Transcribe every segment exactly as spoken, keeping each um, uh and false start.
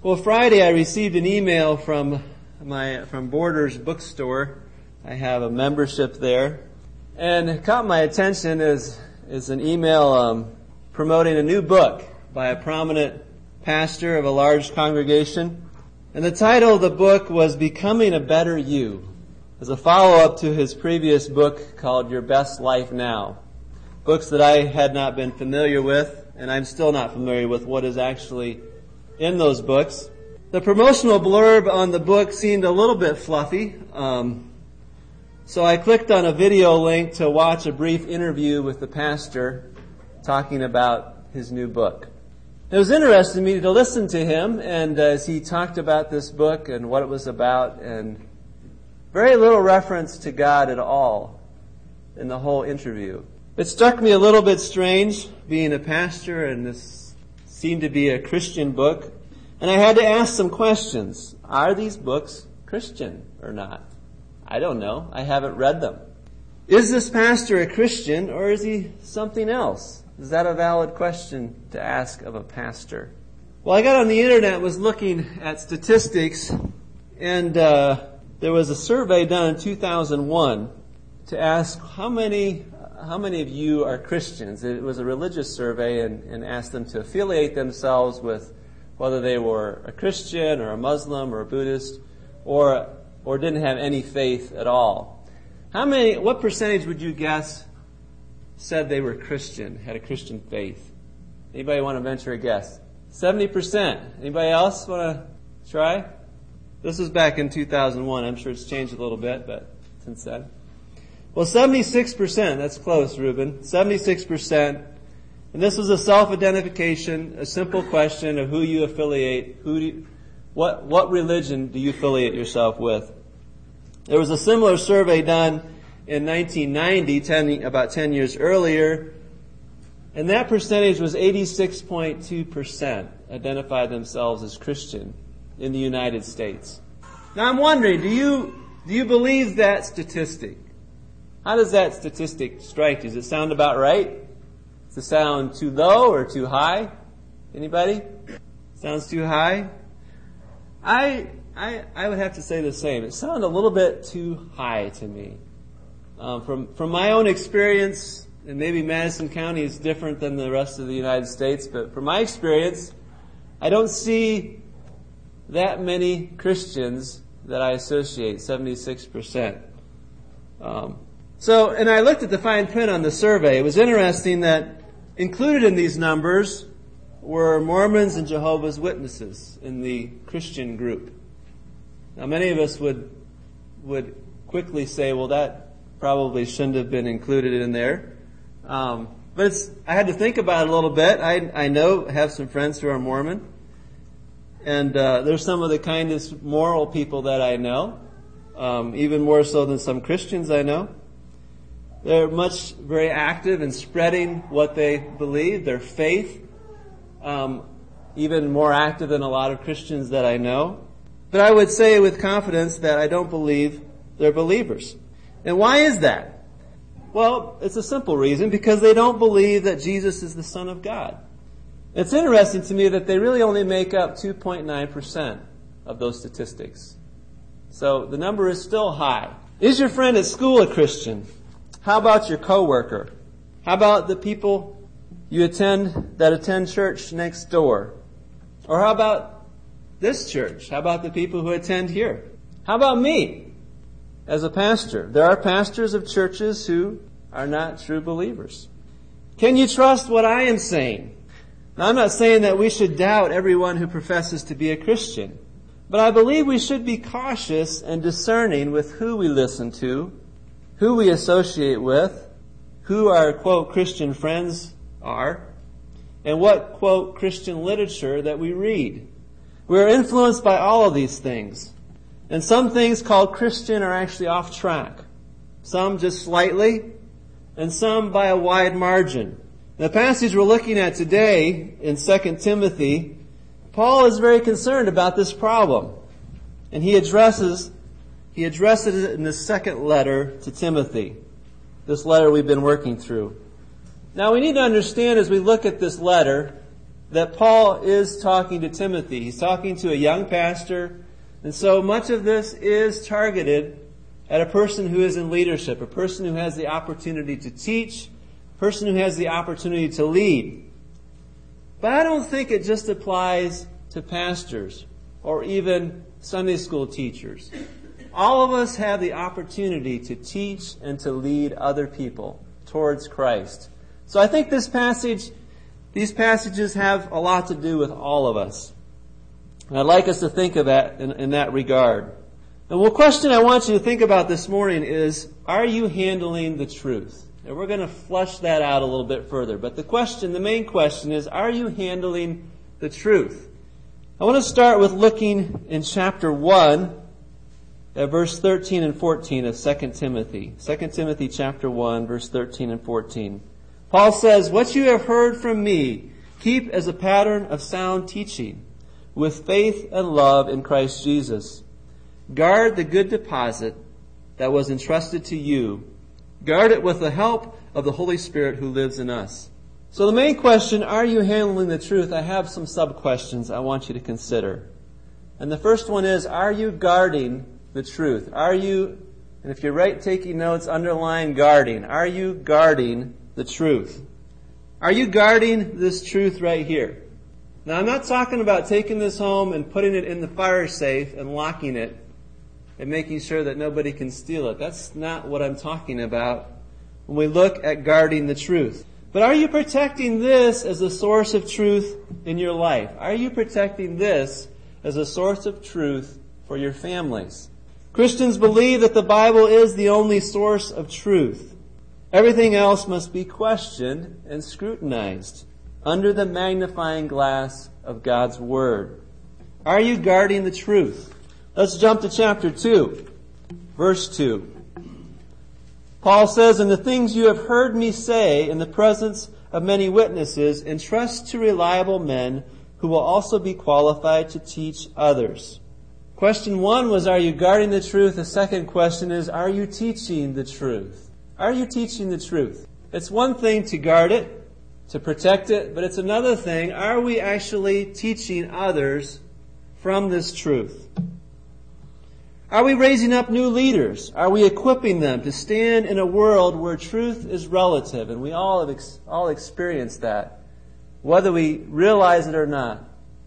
Well, Friday I received an email from my from Borders Bookstore. I have a membership there, and it caught my attention is is an email um, promoting a new book by a prominent pastor of a large congregation, and the title of the book was "Becoming a Better You," as a follow-up to his previous book called "Your Best Life Now." Books that I had not been familiar with, and I'm still not familiar with what is actually in those books. The promotional blurb on the book seemed a little bit fluffy, um, so I clicked on a video link to watch a brief interview with the pastor talking about his new book. It was interesting to me to listen to him, and as he talked about this book and what it was about, and very little reference to God at all in the whole interview. It struck me a little bit strange, being a pastor, and this seemed to be a Christian book. And I had to ask some questions. Are these books Christian or not? I don't know. I haven't read them. Is this pastor a Christian, or is he something else? Is that a valid question to ask of a pastor? Well, I got on the internet, was looking at statistics, and uh, there was a survey done in two thousand one to ask how many how many of you are Christians. It was a religious survey, and, and asked them to affiliate themselves with whether they were a Christian or a Muslim or a Buddhist, or or didn't have any faith at all. How many? What percentage would you guess said they were Christian, had a Christian faith? Anybody want to venture a guess? Seventy percent. Anybody else want to try? This was back in two thousand one. I'm sure it's changed a little bit, but since then. Well, seventy-six percent. That's close, Reuben. seventy-six percent. And this was a self-identification, a simple question of who you affiliate, who do you, what what religion do you affiliate yourself with? There was a similar survey done in nineteen ninety, ten, about ten years earlier, and that percentage was eighty-six point two percent identified themselves as Christian in the United States. Now I'm wondering, do you do you believe that statistic? How does that statistic strike you? Does it sound about right? Does it sound too low or too high? Anybody? Sounds too high? I I I would have to say the same. It sounded a little bit too high to me. Um, from from my own experience, and maybe Madison County is different than the rest of the United States, but from my experience, I don't see that many Christians that I associate, seventy-six percent. Um, so, and I looked at the fine print on the survey. It was interesting that included in these numbers were Mormons and Jehovah's Witnesses in the Christian group. Now, many of us would would quickly say, well, that probably shouldn't have been included in there. Um, but it's, I had to think about it a little bit. I, I know, have some friends who are Mormon. And uh, they're some of the kindest moral people that I know, um, even more so than some Christians I know. They're much, very active in spreading what they believe, their faith, um, even more active than a lot of Christians that I know. But I would say with confidence that I don't believe they're believers. And why is that? Well, it's a simple reason, because they don't believe that Jesus is the Son of God. It's interesting to me that they really only make up two point nine percent of those statistics. So the number is still high. Is your friend at school a Christian? How about your coworker? How about the people you attend that attend church next door? Or how about this church? How about the people who attend here? How about me as a pastor? There are pastors of churches who are not true believers. Can you trust what I am saying? Now, I'm not saying that we should doubt everyone who professes to be a Christian, but I believe we should be cautious and discerning with who we listen to, who we associate with, who our, quote, Christian friends are, and what, quote, Christian literature that we read. We are influenced by all of these things. And some things called Christian are actually off track. Some just slightly, and some by a wide margin. The passage we're looking at today in Second Timothy, Paul is very concerned about this problem. And he addresses He addresses it in the second letter to Timothy, this letter we've been working through. Now we need to understand as we look at this letter that Paul is talking to Timothy. He's talking to a young pastor, and so much of this is targeted at a person who is in leadership, a person who has the opportunity to teach, a person who has the opportunity to lead. But I don't think it just applies to pastors or even Sunday school teachers. All of us have the opportunity to teach and to lead other people towards Christ. So I think this passage, these passages have a lot to do with all of us. And I'd like us to think of that in, in that regard. And one question I want you to think about this morning is, are you handling the truth? And we're going to flesh that out a little bit further. But the question, the main question is, are you handling the truth? I want to start with looking in chapter one at verse thirteen and fourteen of Second Timothy. Second Timothy chapter one, verse thirteen and fourteen. Paul says, "What you have heard from me, keep as a pattern of sound teaching, with faith and love in Christ Jesus. Guard the good deposit that was entrusted to you. Guard it with the help of the Holy Spirit who lives in us." So the main question, are you handling the truth? I have some sub-questions I want you to consider. And the first one is, are you guarding the truth? Are you, and if you're right taking notes, underline guarding. Are you guarding the truth? Are you guarding this truth right here? Now, I'm not talking about taking this home and putting it in the fire safe and locking it and making sure that nobody can steal it. That's not what I'm talking about when we look at guarding the truth. But are you protecting this as a source of truth in your life? Are you protecting this as a source of truth for your families? Christians believe that the Bible is the only source of truth. Everything else must be questioned and scrutinized under the magnifying glass of God's Word. Are you guarding the truth? Let's jump to chapter two, verse two. Paul says, "And the things you have heard me say in the presence of many witnesses, entrust to reliable men who will also be qualified to teach others." Question one was, are you guarding the truth? The second question is, are you teaching the truth? Are you teaching the truth? It's one thing to guard it, to protect it, but it's another thing, are we actually teaching others from this truth? Are we raising up new leaders? Are we equipping them to stand in a world where truth is relative? And we all have ex- all experienced that, whether we realize it or not.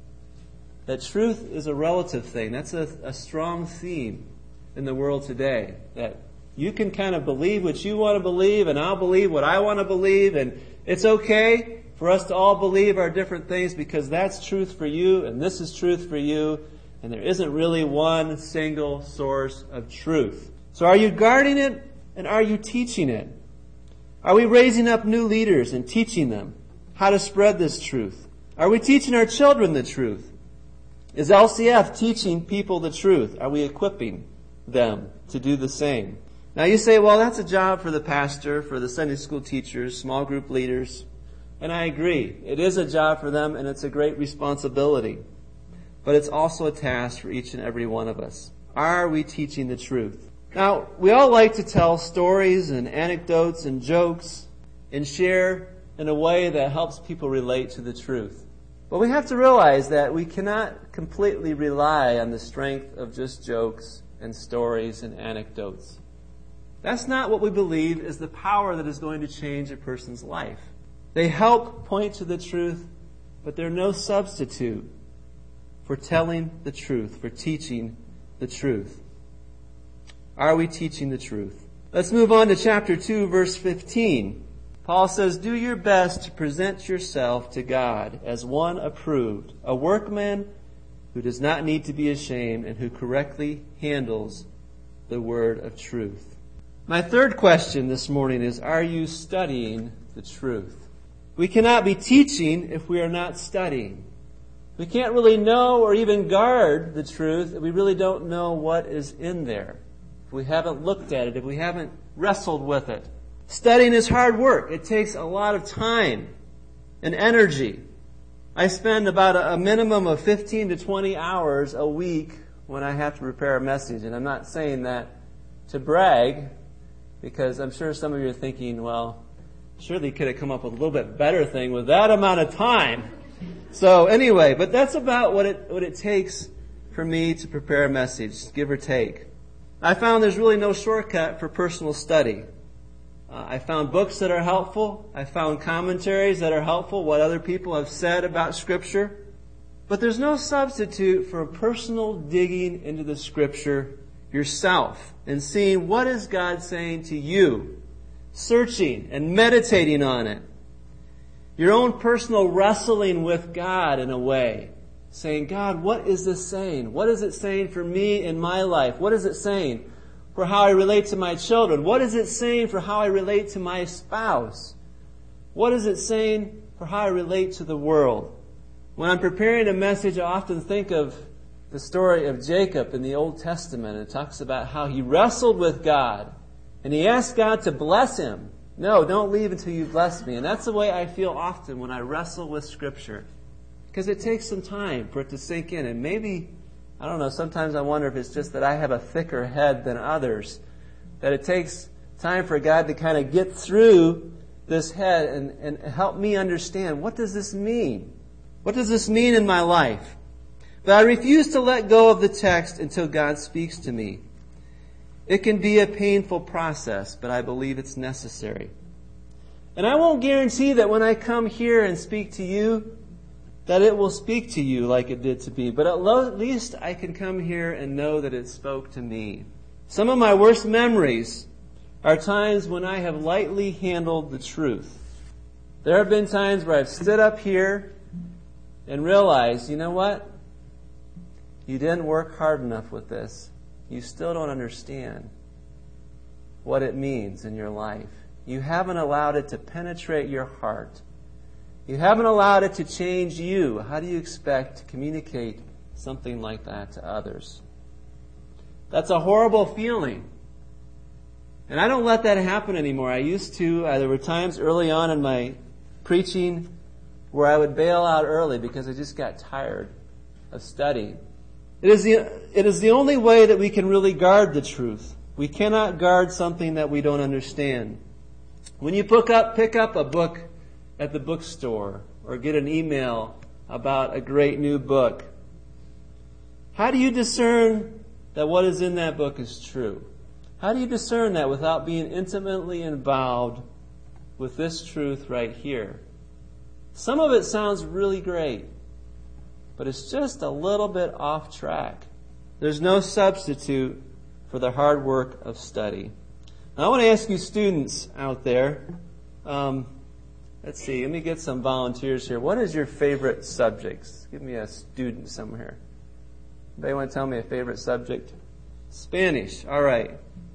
That truth is a relative thing. That's a, a strong theme in the world today. That you can kind of believe what you want to believe, and I'll believe what I want to believe, and it's okay for us to all believe our different things because that's truth for you, and this is truth for you. And there isn't really one single source of truth. So are you guarding it and are you teaching it? Are we raising up new leaders and teaching them how to spread this truth? Are we teaching our children the truth? Is L C F teaching people the truth? Are we equipping them to do the same? Now you say, well, that's a job for the pastor, for the Sunday school teachers, small group leaders. And I agree. It is a job for them and it's a great responsibility. But it's also a task for each and every one of us. Are we teaching the truth? Now, we all like to tell stories and anecdotes and jokes and share in a way that helps people relate to the truth. But we have to realize that we cannot completely rely on the strength of just jokes and stories and anecdotes. That's not what we believe is the power that is going to change a person's life. They help point to the truth, but they're no substitute for telling the truth, for teaching the truth. Are we teaching the truth? Let's move on to chapter two, verse fifteen. Paul says, "Do your best to present yourself to God as one approved, a workman who does not need to be ashamed and who correctly handles the word of truth." My third question this morning is, are you studying the truth? We cannot be teaching if we are not studying. We can't really know or even guard the truth if we really don't know what is in there. If we haven't looked at it, if we haven't wrestled with it. Studying is hard work. It takes a lot of time and energy. I spend about a minimum of fifteen to twenty hours a week when I have to prepare a message. And I'm not saying that to brag, because I'm sure some of you are thinking, well, surely you could have come up with a little bit better thing with that amount of time. So anyway, but that's about what it what it takes for me to prepare a message, give or take. I found there's really no shortcut for personal study. Uh, I found books that are helpful. I found commentaries that are helpful, what other people have said about Scripture. But there's no substitute for personal digging into the Scripture yourself and seeing what is God saying to you, searching and meditating on it. Your own personal wrestling with God in a way. Saying, God, what is this saying? What is it saying for me in my life? What is it saying for how I relate to my children? What is it saying for how I relate to my spouse? What is it saying for how I relate to the world? When I'm preparing a message, I often think of the story of Jacob in the Old Testament. It talks about how he wrestled with God and he asked God to bless him. No, don't leave until you bless me. And that's the way I feel often when I wrestle with Scripture. Because it takes some time for it to sink in. And maybe, I don't know, sometimes I wonder if it's just that I have a thicker head than others. That it takes time for God to kind of get through this head and, and help me understand, what does this mean? What does this mean in my life? But I refuse to let go of the text until God speaks to me. It can be a painful process, but I believe it's necessary. And I won't guarantee that when I come here and speak to you, that it will speak to you like it did to me. But at least I can come here and know that it spoke to me. Some of my worst memories are times when I have lightly handled the truth. There have been times where I've stood up here and realized, you know what? You didn't work hard enough with this. You still don't understand what it means in your life. You haven't allowed it to penetrate your heart. You haven't allowed it to change you. How do you expect to communicate something like that to others? That's a horrible feeling. And I don't let that happen anymore. I used to. Uh, there were times early on in my preaching where I would bail out early because I just got tired of studying. It is the, it is the only way that we can really guard the truth. We cannot guard something that we don't understand. When you pick up, pick up a book at the bookstore or get an email about a great new book, how do you discern that what is in that book is true? How do you discern that without being intimately involved with this truth right here? Some of it sounds really great, but it's just a little bit off track. There's no substitute for the hard work of study. Now, I want to ask you students out there, um, let's see, let me get some volunteers here. What is your favorite subjects? Give me a student somewhere. Anybody want to tell me a favorite subject? Spanish. All right.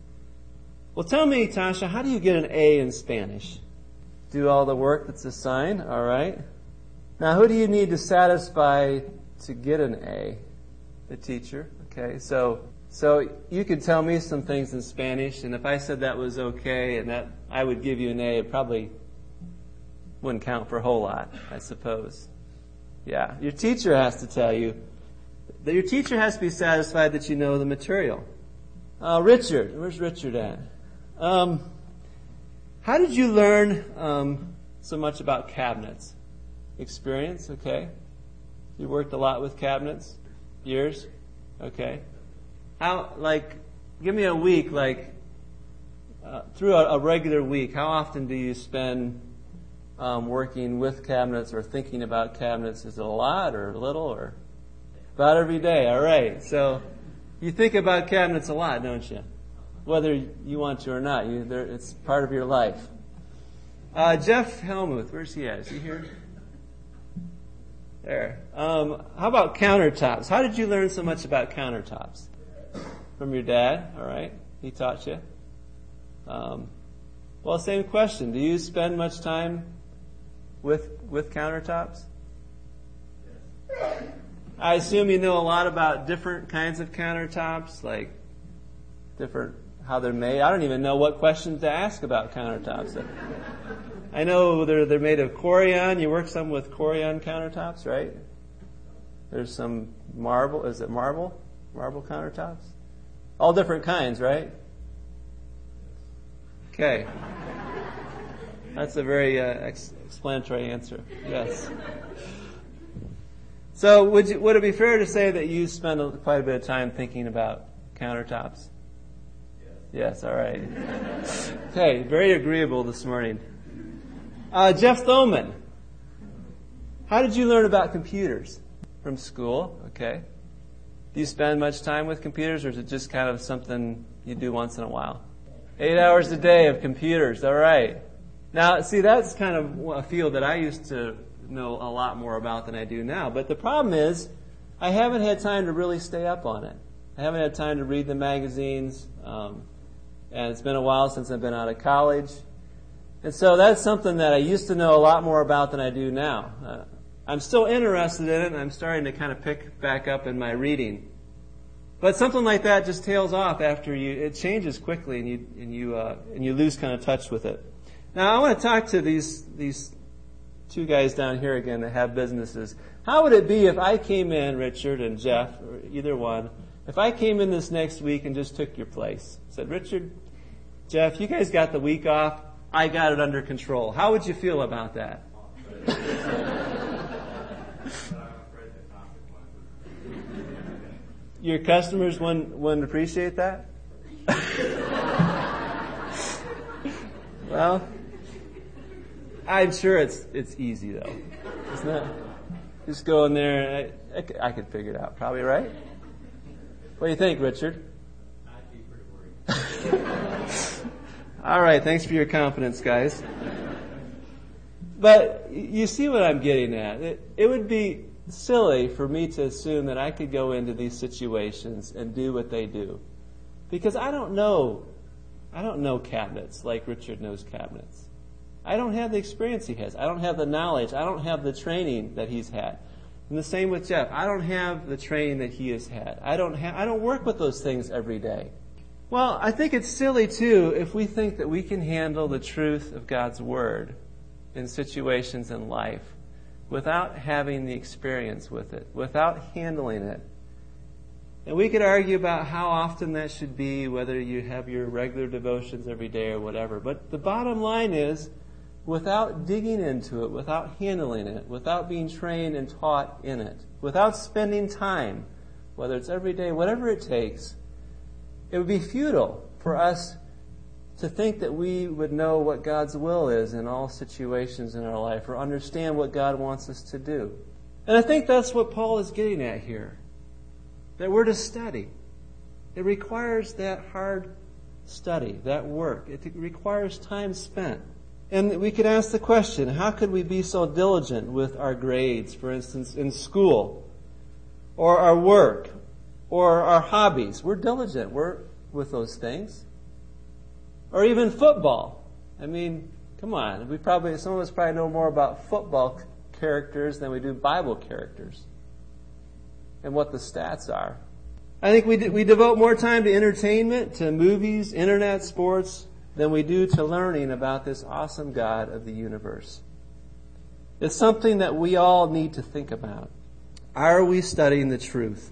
Well, tell me, Tasha, how do you get an A in Spanish? Do all the work that's assigned. All right. Now, who do you need to satisfy to get an A? The teacher. Okay. So, so you could tell me some things in Spanish, and if I said that was okay and that I would give you an A, it probably wouldn't count for a whole lot, I suppose. Yeah. Your teacher has to tell you. That your teacher has to be satisfied that you know the material. Uh, Richard. Where's Richard at? Um, how did you learn um, so much about cabinets? Experience, okay. You worked a lot with cabinets? Years? Okay. How, like, give me a week, like, uh, through a, a regular week, how often do you spend um, working with cabinets or thinking about cabinets? Is it a lot or a little or? About every day, all right. So you think about cabinets a lot, don't you? Whether you want to or not, you, it's part of your life. Uh, Jeff Helmuth, where's he at? Is he here? There. Um, how about countertops? How did you learn so much about countertops? From your dad, all right? He taught you. Um, well, same question. Do you spend much time with with countertops? I assume you know a lot about different kinds of countertops, like different, how they're made. I don't even know what questions to ask about countertops. I know they're they're made of Corian. You work some with Corian countertops, right? There's some marble. Is it marble? Marble countertops? All different kinds, right? Okay. That's a very uh, ex- explanatory answer. Yes. So would you, would it be fair to say that you spend a, quite a bit of time thinking about countertops? Yes. Yes, all right. Okay, very agreeable this morning. Uh, Jeff Thoman, how did you learn about computers? From school, okay. Do you spend much time with computers, or is it just kind of something you do once in a while? Eight hours a day of computers, all right. Now, see, that's kind of a field that I used to know a lot more about than I do now. But the problem is, I haven't had time to really stay up on it. I haven't had time to read the magazines, um, and it's been a while since I've been out of college. And so that's something that I used to know a lot more about than I do now. Uh, I'm still interested in it, and I'm starting to kind of pick back up in my reading. But something like that just tails off after you, it changes quickly, and you and you uh, and you lose kind of touch with it. Now I want to talk to these these two guys down here again that have businesses. How would it be if I came in, Richard and Jeff, or either one, if I came in this next week and just took your place? Said, Richard, Jeff, you guys got the week off. I got it under control. How would you feel about that? Your customers wouldn't, wouldn't appreciate that? Well, I'm sure it's it's easy though. It's not. Just go in there. I, I, I could figure it out, probably, right? What do you think, Richard? I'd be pretty worried. All right, thanks for your confidence, guys. But you see what I'm getting at. It, it would be silly for me to assume that I could go into these situations and do what they do. Because I don't know, I don't know cabinets like Richard knows cabinets. I don't have the experience he has. I don't have the knowledge. I don't have the training that he's had. And the same with Jeff. I don't have the training that he has had. I don't have, I don't work with those things every day. Well, I think it's silly too if we think that we can handle the truth of God's Word in situations in life without having the experience with it, without handling it. And we could argue about how often that should be, whether you have your regular devotions every day or whatever. But the bottom line is, without digging into it, without handling it, without being trained and taught in it, without spending time, whether it's every day, whatever it takes, it would be futile for us to think that we would know what God's will is in all situations in our life or understand what God wants us to do. And I think that's what Paul is getting at here, that we're to study. It requires that hard study, that work. It requires time spent. And we could ask the question, how could we be so diligent with our grades, for instance, in school, or our work, or our hobbies? We're diligent. We're with those things. Or even football. I mean, come on. We probably, some of us probably know more about football characters than we do Bible characters and what the stats are. I think we, de- we devote more time to entertainment, to movies, internet, sports, than we do to learning about this awesome God of the universe. It's something that we all need to think about. Are we studying the truth?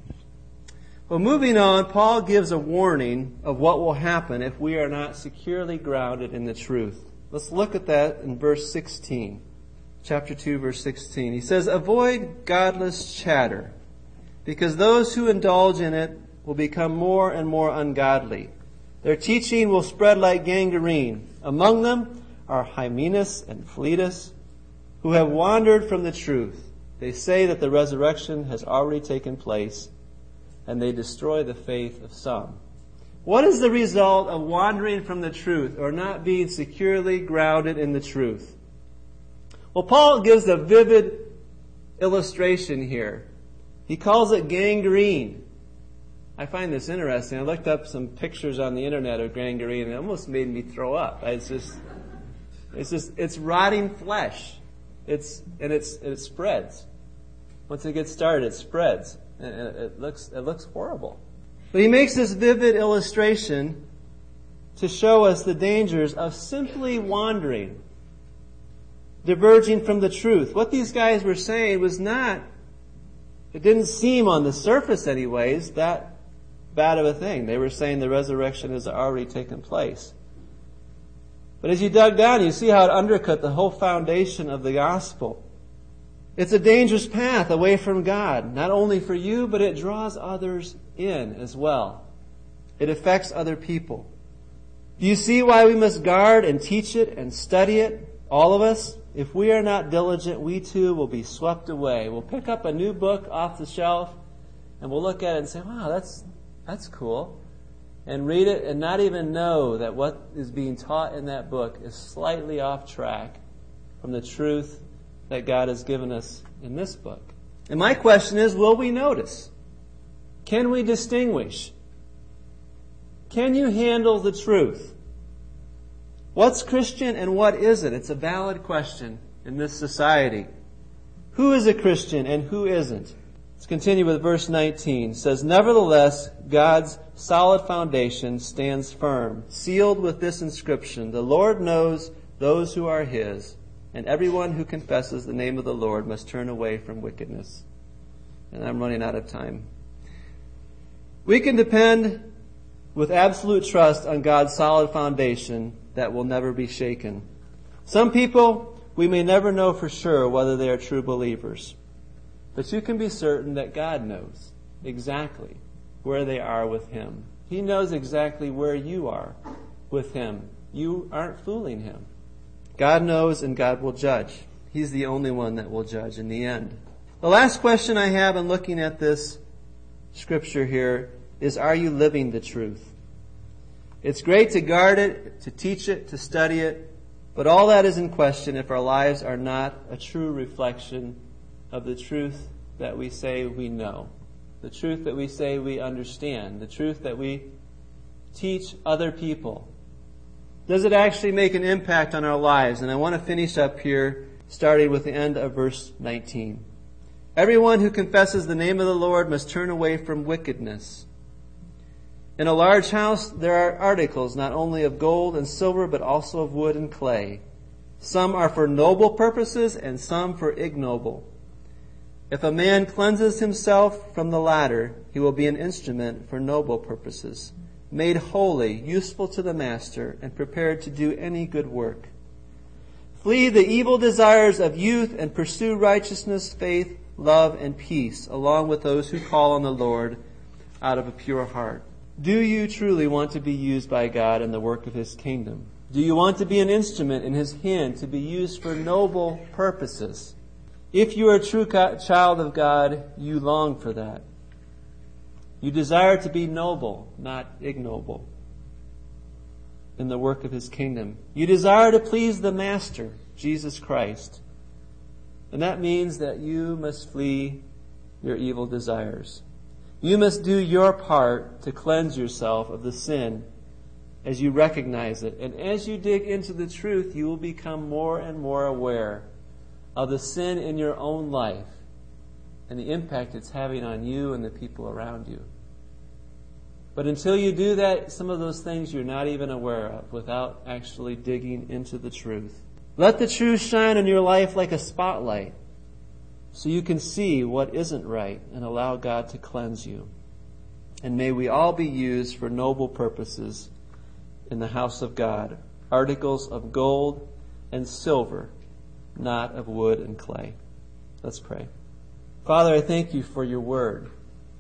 Well, moving on, Paul gives a warning of what will happen if we are not securely grounded in the truth. Let's look at that in verse sixteen. Chapter two, verse sixteen. He says, avoid godless chatter, because those who indulge in it will become more and more ungodly. Their teaching will spread like gangrene. Among them are Hymenaeus and Philetus, who have wandered from the truth. They say that the resurrection has already taken place, and they destroy the faith of some. What is the result of wandering from the truth or not being securely grounded in the truth? Well, Paul gives a vivid illustration here. He calls it gangrene. I find this interesting. I looked up some pictures on the internet of gangrene, and it almost made me throw up. It's just, it's just, it's rotting flesh. It's and it's it spreads. Once it gets started, it spreads. And it looks it looks horrible. But he makes this vivid illustration to show us the dangers of simply wandering, diverging from the truth. What these guys were saying was not, it didn't seem on the surface anyways, that bad of a thing. They were saying the resurrection has already taken place. But as you dug down, you see how it undercut the whole foundation of the gospel. It's a dangerous path away from God, not only for you, but it draws others in as well. It affects other people. Do you see why we must guard and teach it and study it, all of us? If we are not diligent, we too will be swept away. We'll pick up a new book off the shelf and we'll look at it and say, wow, that's that's cool. And read it and not even know that what is being taught in that book is slightly off track from the truth that God has given us in this book. And my question is, will we notice? Can we distinguish? Can you handle the truth? What's Christian and what isn't? It's a valid question in this society. Who is a Christian and who isn't? Let's continue with verse nineteen. It says, nevertheless, God's solid foundation stands firm, sealed with this inscription, the Lord knows those who are His, and everyone who confesses the name of the Lord must turn away from wickedness. And I'm running out of time. We can depend with absolute trust on God's solid foundation that will never be shaken. Some people, we may never know for sure whether they are true believers. But you can be certain that God knows exactly where they are with Him. He knows exactly where you are with Him. You aren't fooling Him. God knows and God will judge. He's the only one that will judge in the end. The last question I have in looking at this scripture here is, are you living the truth? It's great to guard it, to teach it, to study it, but all that is in question if our lives are not a true reflection of the truth that we say we know, the truth that we say we understand, the truth that we teach other people. Does it actually make an impact on our lives? And I want to finish up here, starting with the end of verse nineteen. Everyone who confesses the name of the Lord must turn away from wickedness. In a large house, there are articles not only of gold and silver, but also of wood and clay. Some are for noble purposes and some for ignoble. If a man cleanses himself from the latter, he will be an instrument for noble purposes, made holy, useful to the master, and prepared to do any good work. Flee the evil desires of youth and pursue righteousness, faith, love, and peace, along with those who call on the Lord out of a pure heart. Do you truly want to be used by God in the work of His kingdom? Do you want to be an instrument in His hand to be used for noble purposes? If you are a true child of God, you long for that. You desire to be noble, not ignoble, in the work of His kingdom. You desire to please the Master, Jesus Christ. And that means that you must flee your evil desires. You must do your part to cleanse yourself of the sin as you recognize it. And as you dig into the truth, you will become more and more aware of the sin in your own life and the impact it's having on you and the people around you. But until you do that, some of those things you're not even aware of without actually digging into the truth. Let the truth shine in your life like a spotlight so you can see what isn't right and allow God to cleanse you. And may we all be used for noble purposes in the house of God, articles of gold and silver, not of wood and clay. Let's pray. Father, I thank You for Your word.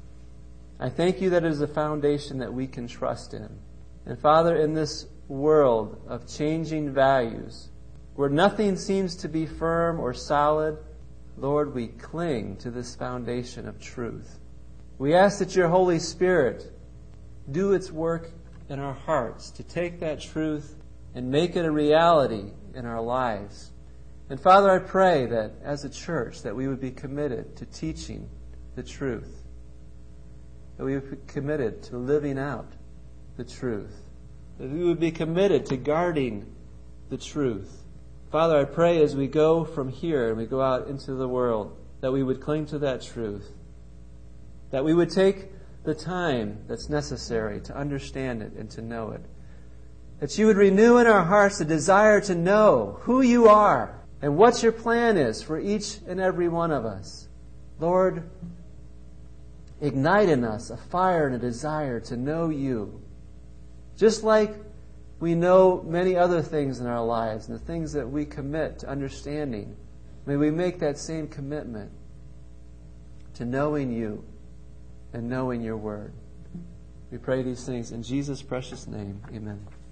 I thank You that it is a foundation that we can trust in. And Father, in this world of changing values, where nothing seems to be firm or solid, Lord, we cling to this foundation of truth. We ask that Your Holy Spirit do its work in our hearts to take that truth and make it a reality in our lives. And Father, I pray that as a church that we would be committed to teaching the truth, that we would be committed to living out the truth, that we would be committed to guarding the truth. Father, I pray as we go from here and we go out into the world, that we would cling to that truth, that we would take the time that's necessary to understand it and to know it, that You would renew in our hearts the desire to know who You are and what Your plan is for each and every one of us. Lord, ignite in us a fire and a desire to know You, just like we know many other things in our lives and the things that we commit to understanding May we make that same commitment to knowing You and knowing Your Word. We pray these things in Jesus' precious name. Amen.